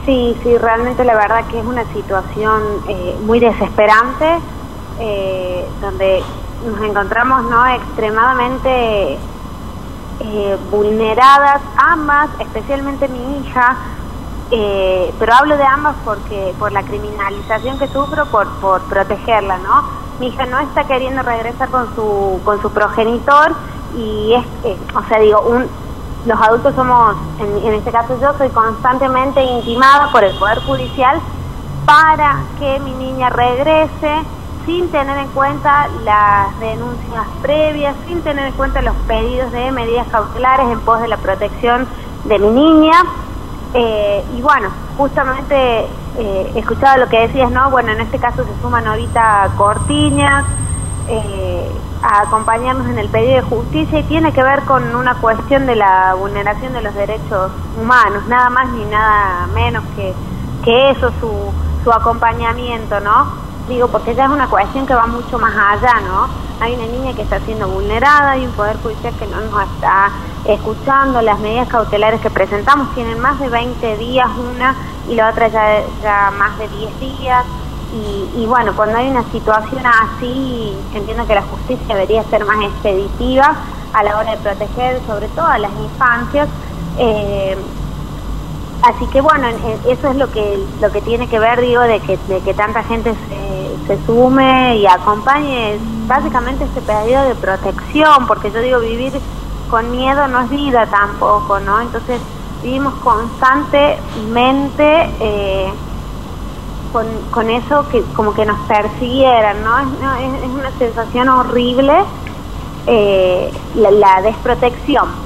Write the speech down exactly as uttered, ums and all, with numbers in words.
Sí, sí, realmente la verdad que es una situación eh, muy desesperante, eh, donde nos encontramos, ¿no?, extremadamente eh, vulneradas ambas, especialmente mi hija, eh, pero hablo de ambas porque por la criminalización que sufro, por, por protegerla, ¿no? Mi hija no está queriendo regresar con su con su progenitor y es, eh, o sea, digo, un los adultos somos, en, en este caso yo, soy constantemente intimada por el Poder Judicial para que mi niña regrese sin tener en cuenta las denuncias previas, sin tener en cuenta los pedidos de medidas cautelares en pos de la protección de mi niña. Eh, y bueno, justamente eh, escuchaba lo que decías, ¿no? Bueno, en este caso se suma Norita Cortiñas eh, a acompañarnos en el pedido de justicia y tiene que ver con una cuestión de la vulneración de los derechos humanos, nada más ni nada menos que, que eso, su, su acompañamiento, ¿no? Digo, porque ya es una cuestión que va mucho más allá, ¿no? Hay una niña que está siendo vulnerada, hay un Poder Judicial que no nos está escuchando, las medidas cautelares que presentamos tienen más de veinte días una y la otra ya, ya más de diez días. Y, y bueno, cuando hay una situación así, entiendo que la justicia debería ser más expeditiva a la hora de proteger sobre todo a las infancias. Eh, así que bueno, eso es lo que lo que tiene que ver, digo, de que, de que tanta gente se, se sume y acompañe básicamente este pedido de protección, porque yo digo, vivir con miedo no es vida tampoco, ¿no? Entonces vivimos constantemente eh, con, con eso que como que nos persiguieran, ¿no? Es, no, es, es una sensación horrible, eh, la, la desprotección.